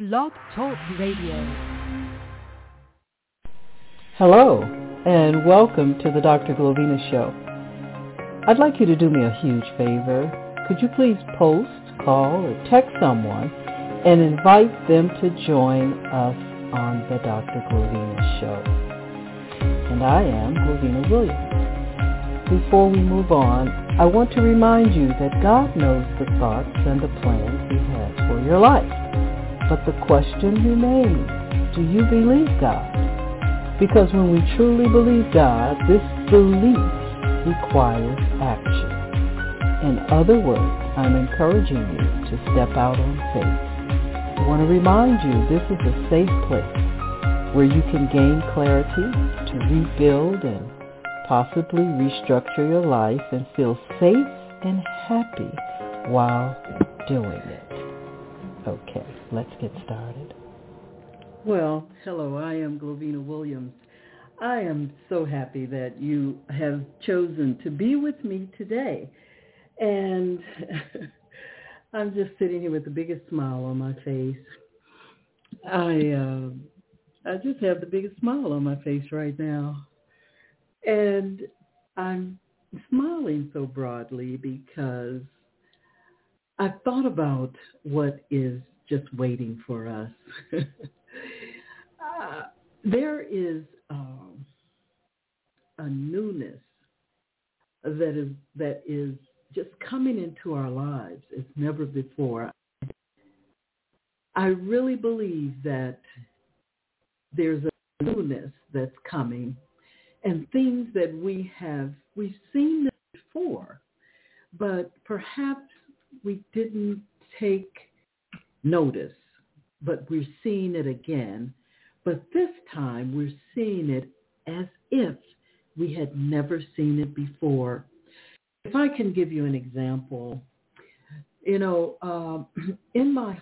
Blog Talk Radio. Hello, and welcome to the Dr. Glovina Show. I'd like you to do me a huge favor. Could you please post, call, or text someone and invite them to join us on the Dr. Glovina Show? And I am Glovina Williams. Before we move on, I want to remind you that God knows the thoughts and the plans He has for your life. But the question remains, do you believe God? Because when we truly believe God, this belief requires action. In other words, I'm encouraging you to step out on faith. I want to remind you this is a safe place where you can gain clarity to rebuild and possibly restructure your life and feel safe and happy while doing it. Okay, let's get started. Well, hello, I am Glovina Williams. I am so happy that you have chosen to be with me today. And I'm just sitting here with the biggest smile on my face. I just have the biggest smile on my face right now. And I'm smiling so broadly because I've thought about what is just waiting for us. There is a newness that is just coming into our lives as never before. I really believe that there's a newness that's coming and things that we've seen this before, but perhaps we didn't take notice, but we're seeing it again. But this time we're seeing it as if we had never seen it before. If I can give you an example, in my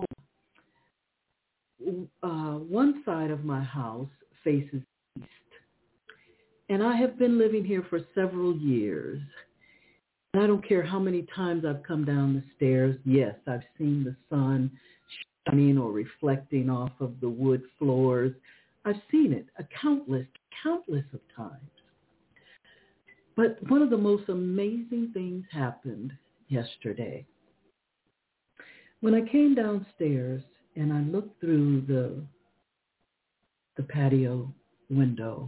home, one side of my house faces east. And I have been living here for several years. And I don't care how many times I've come down the stairs. Yes, I've seen the sun shining or reflecting off of the wood floors. I've seen it countless of times. But one of the most amazing things happened yesterday. When I came downstairs and I looked through the patio window,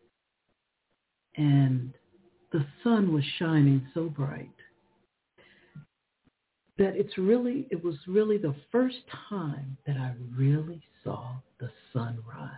and the sun was shining so bright that it was really the first time that I really saw the sunrise.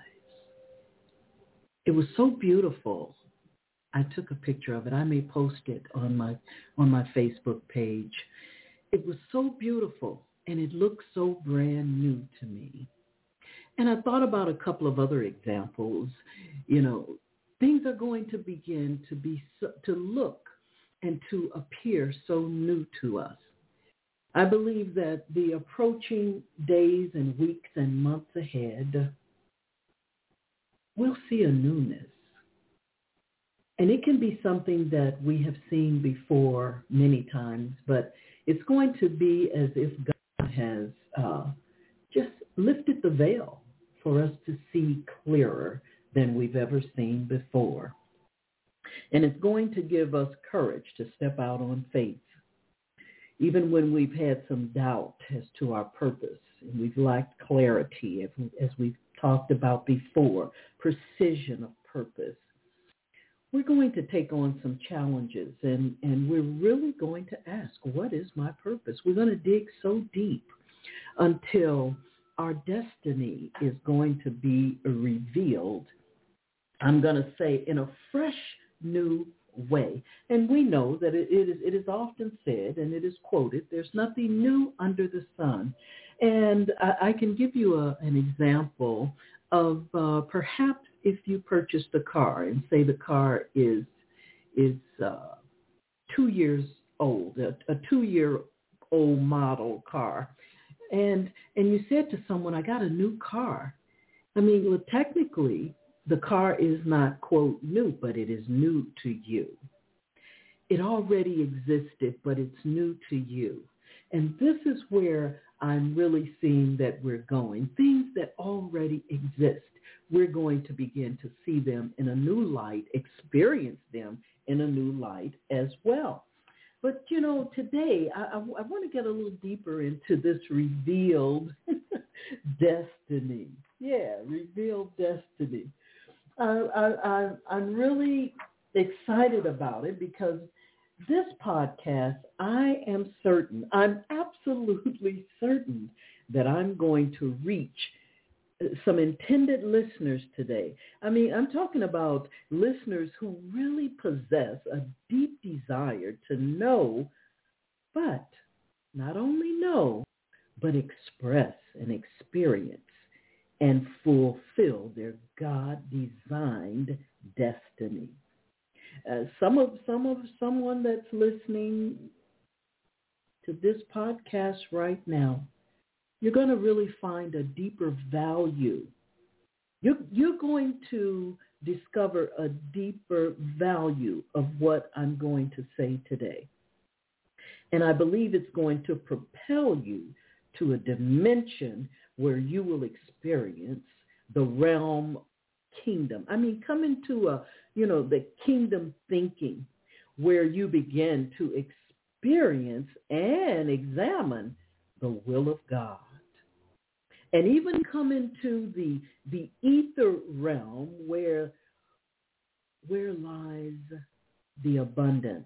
It was so beautiful. I took a picture of it. I may post it on my Facebook page. It was so beautiful, and it looked so brand new to me. And I thought about a couple of other examples. Things are going to begin to look and to appear so new to us. I believe that the approaching days and weeks and months ahead, we'll see a newness. And it can be something that we have seen before many times, but it's going to be as if God has just lifted the veil for us to see clearer than we've ever seen before. And it's going to give us courage to step out on faith, even when we've had some doubt as to our purpose and we've lacked clarity, as we've talked about before, precision of purpose. We're going to take on some challenges, and we're really going to ask, what is my purpose? We're going to dig so deep until our destiny is going to be revealed, I'm going to say, in a fresh, new way. And we know that it is often said, and it is quoted, there's nothing new under the sun. And I can give you an example of perhaps if you purchased a car and say the car is 2 years old, a 2-year-old model car, and you said to someone, I got a new car. I mean, well, technically, the car is not, quote, new, but it is new to you. It already existed, but it's new to you. And this is where I'm really seeing that we're going. Things that already exist, we're going to begin to see them in a new light, experience them in a new light as well. But, today I want to get a little deeper into this revealed destiny. Yeah, revealed destiny. I'm really excited about it because this podcast, I'm absolutely certain that I'm going to reach some intended listeners today. I mean, I'm talking about listeners who really possess a deep desire to know, but not only know, but express and experience and fulfill their God-designed destiny. Someone that's listening to this podcast right now, you're going to really find a deeper value. You're going to discover a deeper value of what I'm going to say today. And I believe it's going to propel you to a dimension where you will experience the realm kingdom. I mean, come into the kingdom thinking where you begin to experience and examine the will of God. And even come into the ether realm where lies the abundance.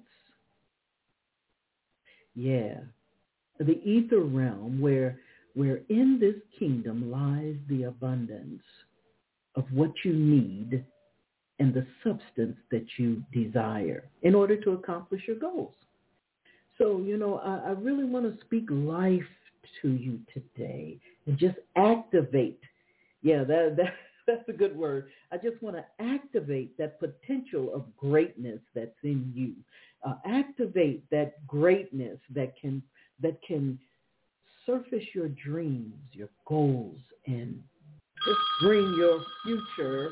Yeah, the ether realm where in this kingdom lies the abundance of what you need and the substance that you desire in order to accomplish your goals. So, I really want to speak life to you today and just activate. Yeah, that's a good word. I just want to activate that potential of greatness that's in you. Activate that greatness that can surface your dreams, your goals, and just bring your future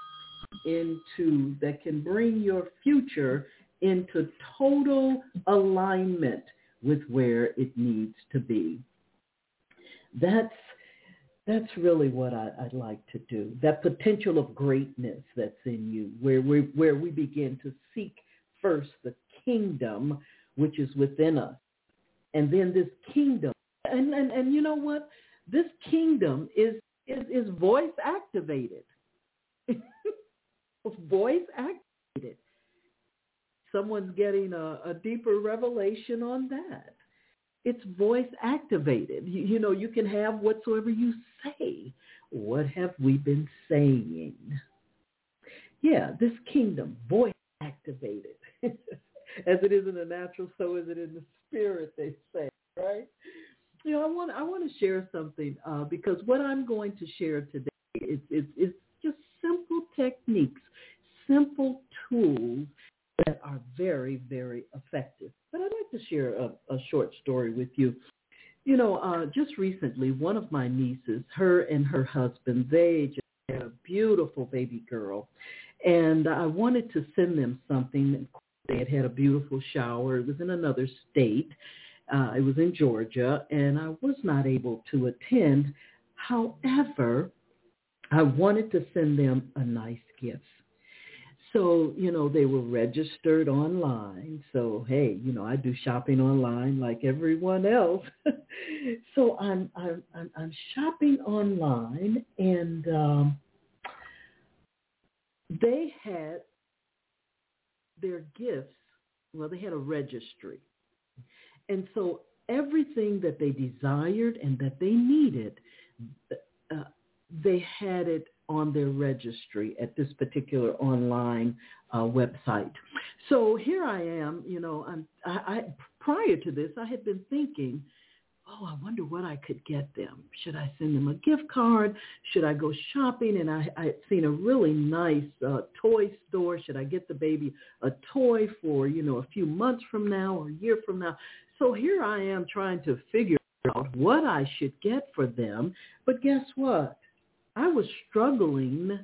into total alignment with where it needs to be. That's really what I'd like to do. That potential of greatness that's in you, where we begin to seek first the kingdom which is within us, and then this kingdom, and you know what? This kingdom is voice activated. Voice activated. Someone's getting a deeper revelation on that. It's voice activated. You can have whatsoever you say. What have we been saying? Yeah, this kingdom, voice activated. As it is in the natural, so is it in the spirit, they say, right? I want to share something because what I'm going to share today is just simple techniques, simple tools that are very, very effective. But I'd like to share a short story with you. Just recently, one of my nieces, her and her husband, they just had a beautiful baby girl. And I wanted to send them something. They had a beautiful shower. It was in another state. It was in Georgia, and I was not able to attend. However, I wanted to send them a nice gift. So, they were registered online. So, hey, I do shopping online like everyone else. So I'm shopping online, and they had their gifts. Well, they had a registry. And so everything that they desired and that they needed, they had it on their registry at this particular online website. So here I am, I prior to this, I had been thinking, I wonder what I could get them. Should I send them a gift card? Should I go shopping? And I had seen a really nice toy store. Should I get the baby a toy for, a few months from now or a year from now? So here I am trying to figure out what I should get for them. But guess what? I was struggling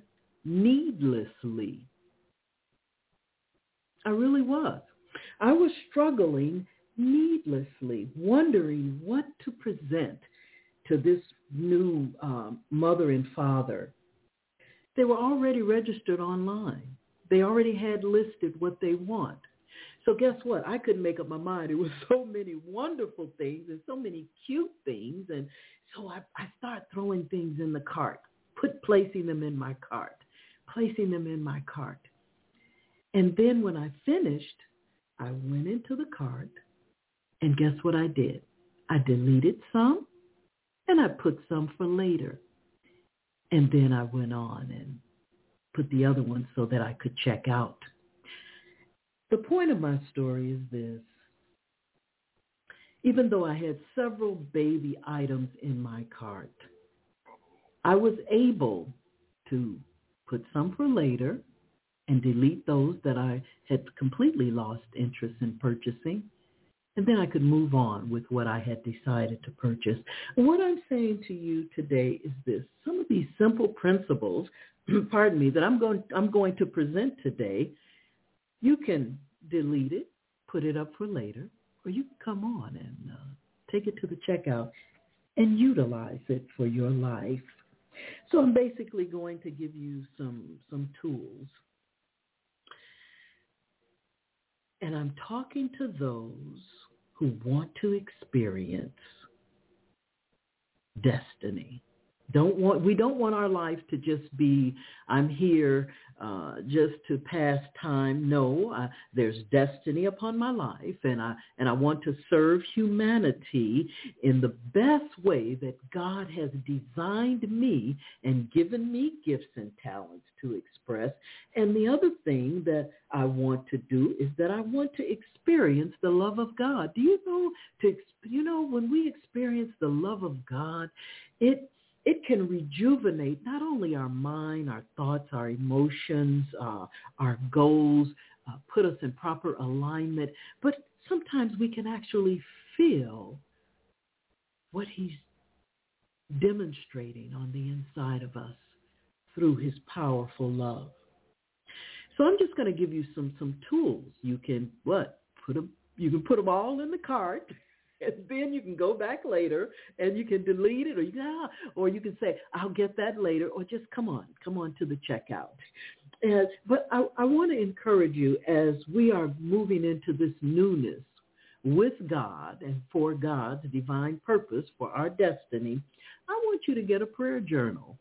needlessly. I really was. I was struggling needlessly wondering what to present to this new mother and father. They were already registered online. They already had listed what they want. So guess what? I couldn't make up my mind. It was so many wonderful things and so many cute things. And so I start throwing things in the cart, placing them in my cart. And then when I finished, I went into the cart, and guess what I did? I deleted some, and I put some for later. And then I went on and put the other ones so that I could check out. The point of my story is this. Even though I had several baby items in my cart, I was able to put some for later and delete those that I had completely lost interest in purchasing. And then I could move on with what I had decided to purchase. And what I'm saying to you today is this. Some of these simple principles, that I'm going to present today, you can delete it, put it up for later, or you can come on and take it to the checkout and utilize it for your life. So I'm basically going to give you some tools. And I'm talking to those who want to experience destiny. We don't want our life to just be, I'm here just to pass time. No, there's destiny upon my life, and I want to serve humanity in the best way that God has designed me and given me gifts and talents to express. And the other thing that I want to do is that I want to experience the love of God. Do you know when we experience the love of God, it can rejuvenate not only our mind, our thoughts, our emotions, our goals, put us in proper alignment, but sometimes we can actually feel what he's demonstrating on the inside of us through his powerful love. So I'm just going to give you some tools. You can you can put them all in the cart. And then you can go back later and you can delete it, or you can say, I'll get that later, or just come on to the checkout. But I want to encourage you as we are moving into this newness with God and for God's divine purpose for our destiny. I want you to get a prayer journal.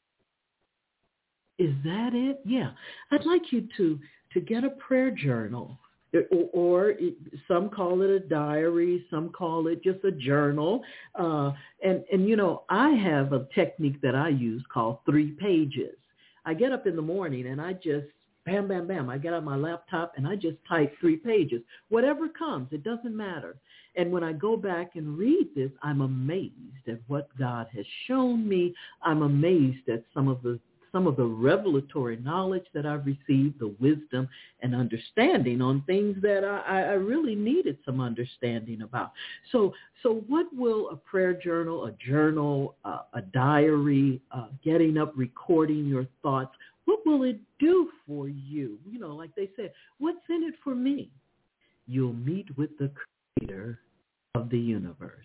Is that it? Yeah. I'd like you to get a prayer journal. Or some call it a diary, some call it just a journal. And I have a technique that I use called 3 pages. I get up in the morning and I just, bam, bam, bam. I get on my laptop and I just type 3 pages. Whatever comes, it doesn't matter. And when I go back and read this, I'm amazed at what God has shown me. I'm amazed at some of the revelatory knowledge that I've received, the wisdom and understanding on things that I really needed some understanding about. So what will a prayer journal, a diary, getting up, recording your thoughts, what will it do for you? Like they said, what's in it for me? You'll meet with the creator of the universe.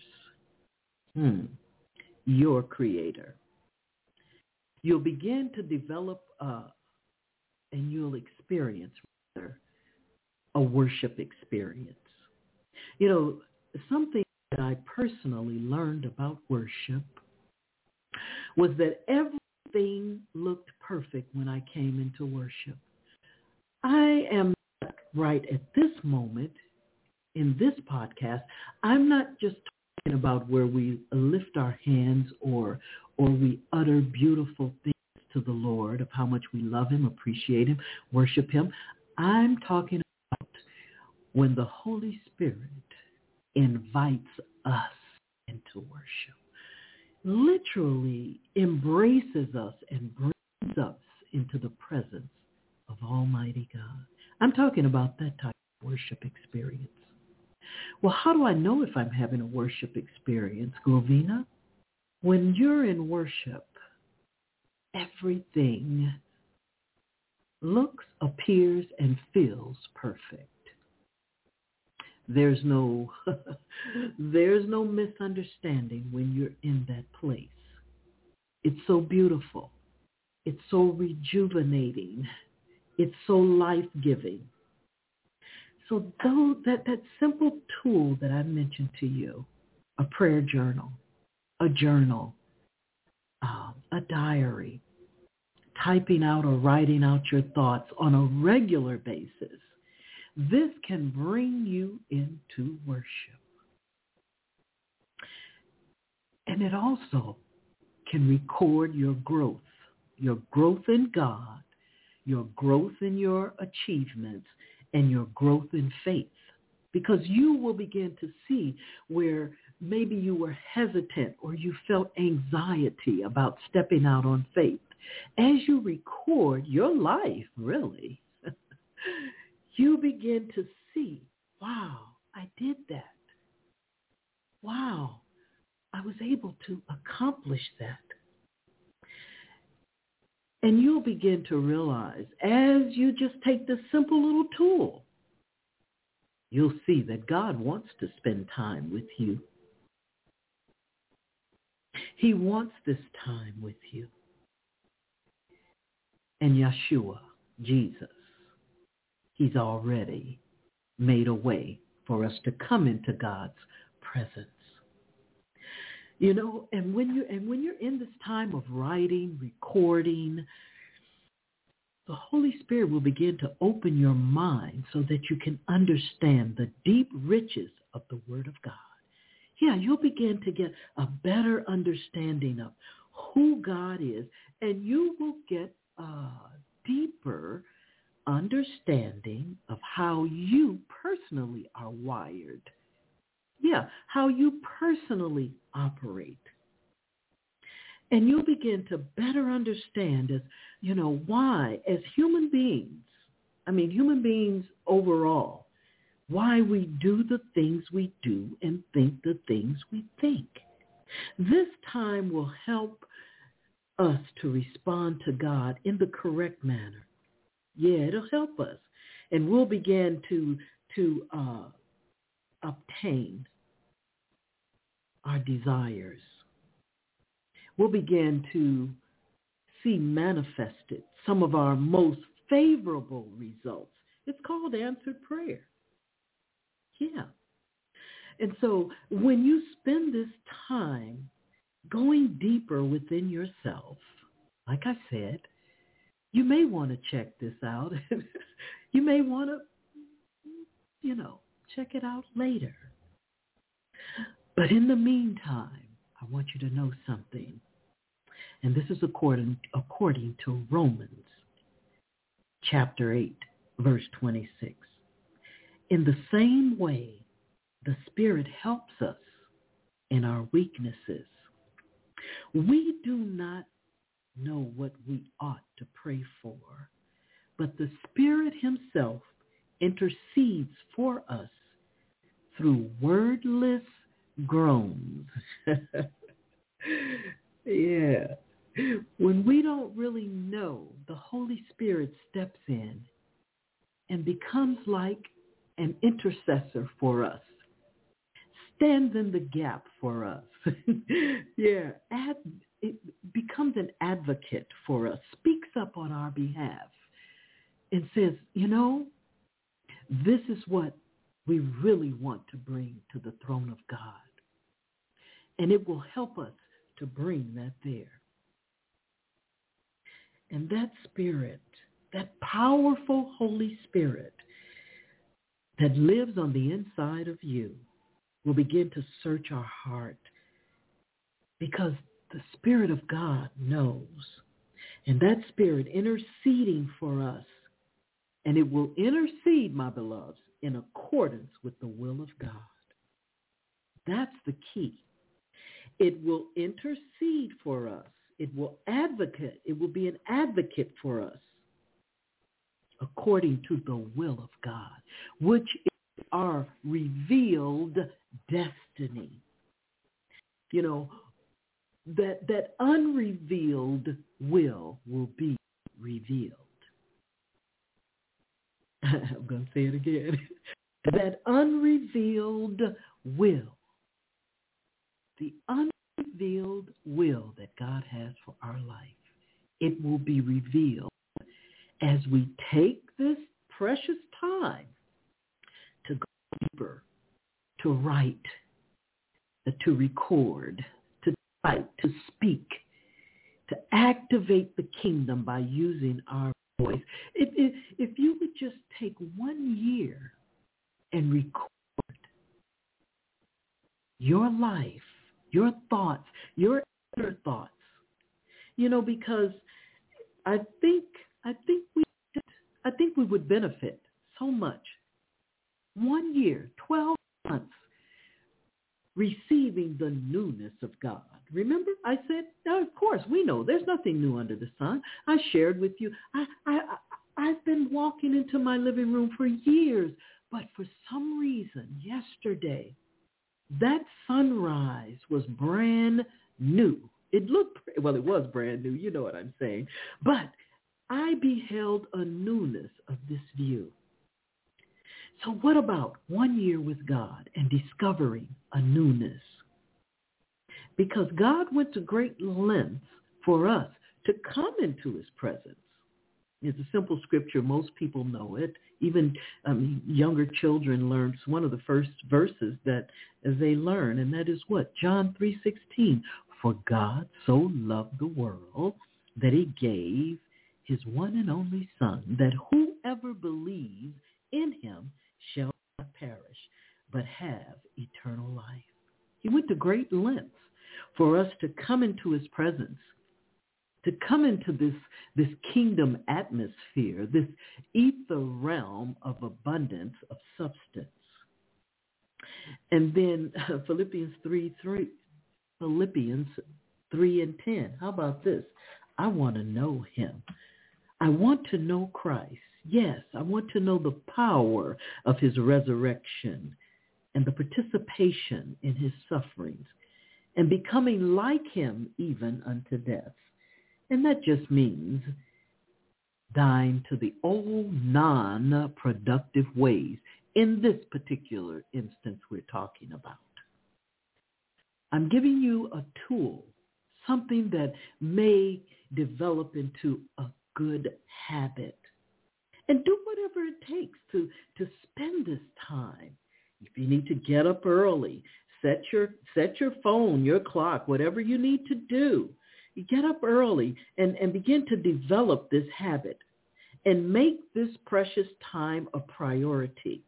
Your creator. You'll begin to develop and you'll experience a worship experience. Something that I personally learned about worship was that everything looked perfect when I came into worship. I am not right at this moment in this podcast. I'm not just talking about where we lift our hands or we utter beautiful things to the Lord of how much we love him, appreciate him, worship him. I'm talking about when the Holy Spirit invites us into worship, literally embraces us and brings us into the presence of Almighty God. I'm talking about that type of worship experience. Well, how do I know if I'm having a worship experience, Glovina? When you're in worship, everything looks, appears, and feels perfect. There's no there's no misunderstanding when you're in that place. It's so beautiful. It's so rejuvenating. It's so life-giving. So though that simple tool that I mentioned to you, a prayer journal, a journal, a diary, typing out or writing out your thoughts on a regular basis, this can bring you into worship. And it also can record your growth in God, your growth in your achievements, and your growth in faith. Because you will begin to see where maybe you were hesitant or you felt anxiety about stepping out on faith. As you record your life, really, you begin to see, wow, I did that. Wow, I was able to accomplish that. And you'll begin to realize, as you just take this simple little tool, you'll see that God wants to spend time with you. He wants this time with you. And Yeshua, Jesus, he's already made a way for us to come into God's presence. You know, and when you're in this time of writing, recording, the Holy Spirit will begin to open your mind so that you can understand the deep riches of the Word of God. Yeah, you'll begin to get a better understanding of who God is, and you will get a deeper understanding of how you personally are wired. Yeah, how you personally operate. And you'll begin to better understand why, as human beings overall, why we do the things we do and think the things we think. This time will help us to respond to God in the correct manner. Yeah, it'll help us. And we'll begin to obtain our desires. We'll begin to see manifested some of our most favorable results. It's called answered prayer. Yeah. And so when you spend this time going deeper within yourself, like I said, you may want to check this out. You may want to, check it out later. But in the meantime, I want you to know something. And this is according to Romans chapter 8, verse 26. In the same way, the Spirit helps us in our weaknesses. We do not know what we ought to pray for, but the Spirit himself intercedes for us through wordless groans. Yeah. When we don't really know, the Holy Spirit steps in and becomes like an intercessor for us, stands in the gap for us. Yeah. It becomes an advocate for us, speaks up on our behalf and says, this is what we really want to bring to the throne of God. And it will help us to bring that there. And that Spirit, that powerful Holy Spirit that lives on the inside of you, will begin to search our heart, because the Spirit of God knows. And that Spirit interceding for us, and it will intercede, my beloveds, in accordance with the will of God. That's the key. It will intercede for us. It will advocate. It will be an advocate for us according to the will of God, which is our revealed destiny. That unrevealed will be revealed. I'm going to say it again. that unrevealed will, the unrevealed will that God has for our life, it will be revealed as we take this precious time to go deeper, to write, to record, to type, to speak, to activate the kingdom by using our voice. If you would just take 1 year and record your life, your thoughts, your inner thoughts, because I think we would benefit so much. 1 year, 12 months, receiving the newness of God. Remember, I said, now, of course, we know there's nothing new under the sun. I shared with you, I've been walking into my living room for years, but for some reason, yesterday, that sunrise was brand new. It was brand new, you know what I'm saying. But I beheld a newness of this view. So what about 1 year with God and discovering a newness? Because God went to great lengths for us to come into his presence. It's a simple scripture. Most people know it. Even younger children learn. It's one of the first verses that they learn, and that is what? John 3:16. For God so loved the world that he gave his one and only Son, that whoever believes in him shall not perish, but have eternal life. He went to great lengths for us to come into his presence, to come into this kingdom atmosphere, this ether realm of abundance of substance. And then Philippians 3:10. How about this? I want to know him. I want to know Christ. Yes, I want to know the power of his resurrection and the participation in his sufferings and becoming like him even unto death. And that just means dying to the old non-productive ways in this particular instance we're talking about. I'm giving you a tool, something that may develop into a good habit. And do whatever it takes to spend this time. If you need to get up early, set your phone, your clock, whatever you need to do. You get up early and begin to develop this habit and make this precious time a priority.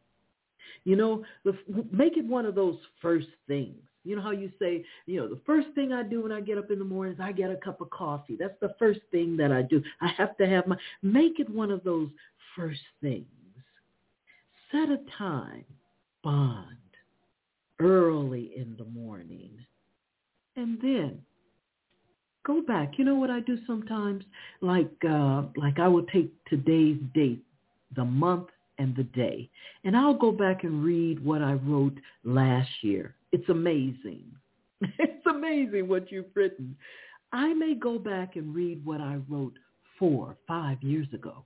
Make it one of those first things. You know how you say, the first thing I do when I get up in the morning is I get a cup of coffee. That's the first thing that I do. I have to have make it one of those first things. Set a time, bond, early in the morning. And then go back. You know what I do sometimes? Like I will take today's date, the month and the day, and I'll go back and read what I wrote last year. It's amazing. It's amazing what you've written. I may go back and read what I wrote 4 or 5 years ago.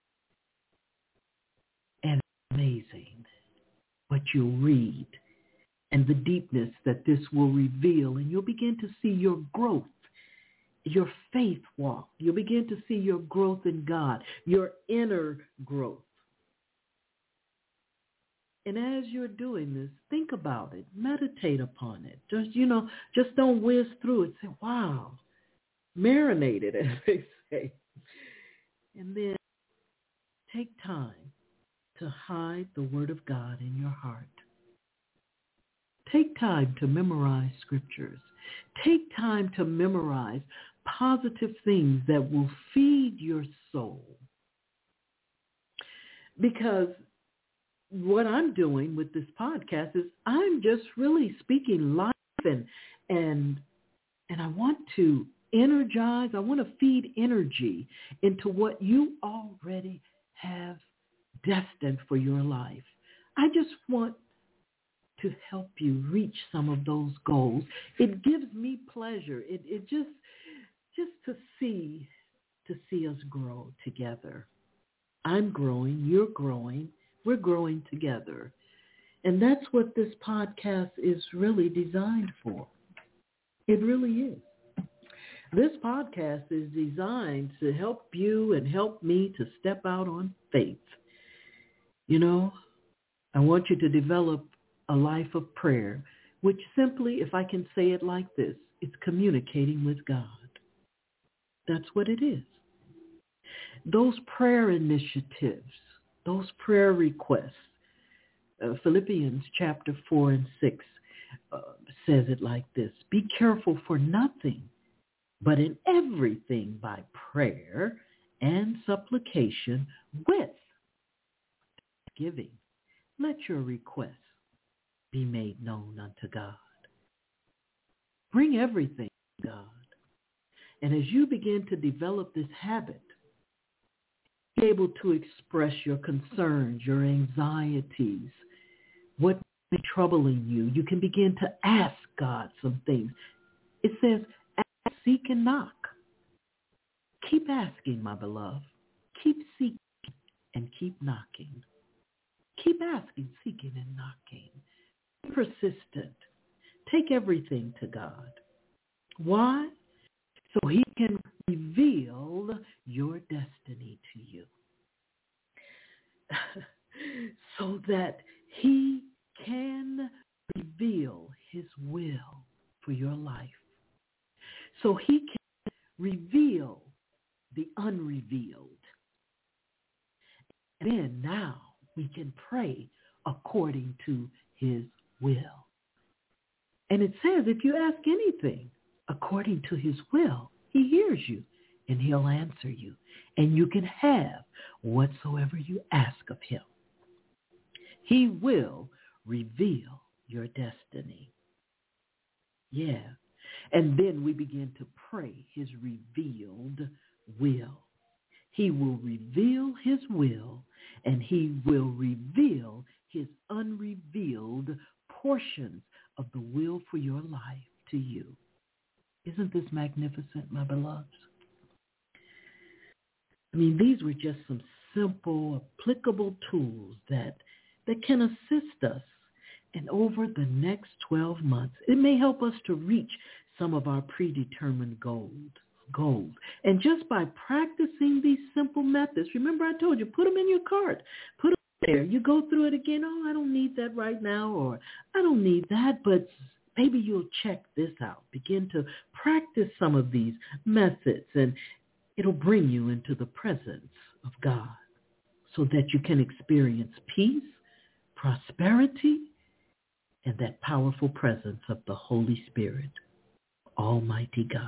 And it's amazing what you'll read and the deepness that this will reveal. And you'll begin to see your growth, your faith walk. You'll begin to see your growth in God, your inner growth. And as you're doing this, think about it. Meditate upon it. Just don't whiz through it. Say, wow. Marinate it, as they say. And then take time to hide the word of God in your heart. Take time to memorize scriptures. Take time to memorize positive things that will feed your soul. Because what I'm doing with this podcast is I'm just really speaking life and I want to energize, I want to feed energy into what you already have destined for your life. I just want to help you reach some of those goals. It gives me pleasure. It just to see us grow together. I'm growing, you're growing, we're growing together. And that's what this podcast is really designed for. It really is. This podcast is designed to help you and help me to step out on faith. You know, I want you to develop a life of prayer, which simply, if I can say it like this, it's communicating with God. That's what it is. Those prayer initiatives, those prayer requests, Philippians chapter 4 and 6 says it like this: be careful for nothing, but in everything by prayer and supplication with giving, let your requests be made known unto God. Bring everything to God. And as you begin to develop this habit, be able to express your concerns, your anxieties, what may be troubling you. You can begin to ask God some things. It says, ask, seek, and knock. Keep asking, my beloved. Keep seeking and keep knocking. Keep asking, seeking, and knocking. Be persistent. Take everything to God. Why? So he can reveal your destiny to you. So that he can reveal his will for your life. So he can reveal the unrevealed. And then now we can pray according to his will. And it says if you ask anything according to his will, he hears you and he'll answer you. And you can have whatsoever you ask of him. He will reveal your destiny. Yeah. And then we begin to pray his revealed will. He will reveal his will, and he will reveal his unrevealed portions of the will for your life to you. Isn't this magnificent, my beloveds? I mean, these were just some simple, applicable tools that can assist us. And over the next 12 months, it may help us to reach some of our predetermined goals. And just by practicing these simple methods, remember I told you, put them in your cart. Put them there. You go through it again. Oh, I don't need that right now, or I don't need that, but maybe you'll check this out. Begin to practice some of these methods, and it'll bring you into the presence of God so that you can experience peace, prosperity, and that powerful presence of the Holy Spirit, Almighty God.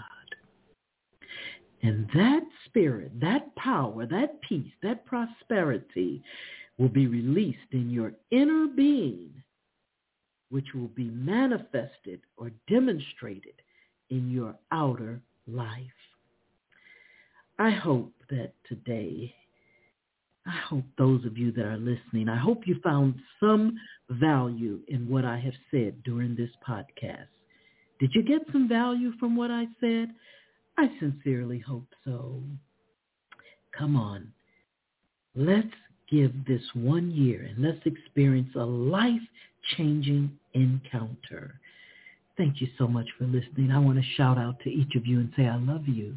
And that spirit, that power, that peace, that prosperity will be released in your inner being, which will be manifested or demonstrated in your outer life. I hope that today, those of you that are listening, I hope you found some value in what I have said during this podcast. Did you get some value from what I said? I sincerely hope so. Come on. Let's give this 1 year and let's experience a life-changing encounter. Thank you so much for listening. I want to shout out to each of you and say I love you.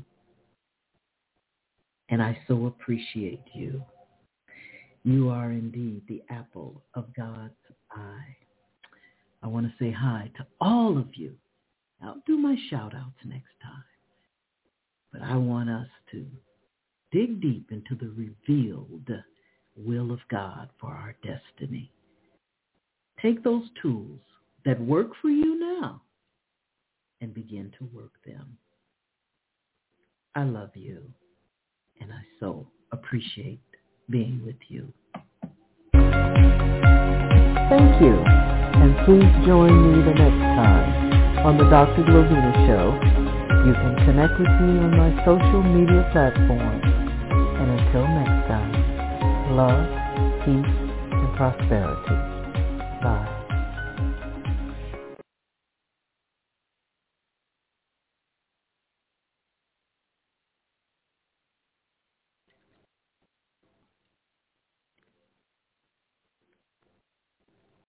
And I so appreciate you. You are indeed the apple of God's eye. I want to say hi to all of you. I'll do my shout-outs next time. But I want us to dig deep into the revealed will of God for our destiny. Take those tools that work for you now and begin to work them. I love you, and I so appreciate being with you. Thank you, and please join me the next time on the Dr. Glowina Show. You can connect with me on my social media platforms. And until next time, love, peace, and prosperity.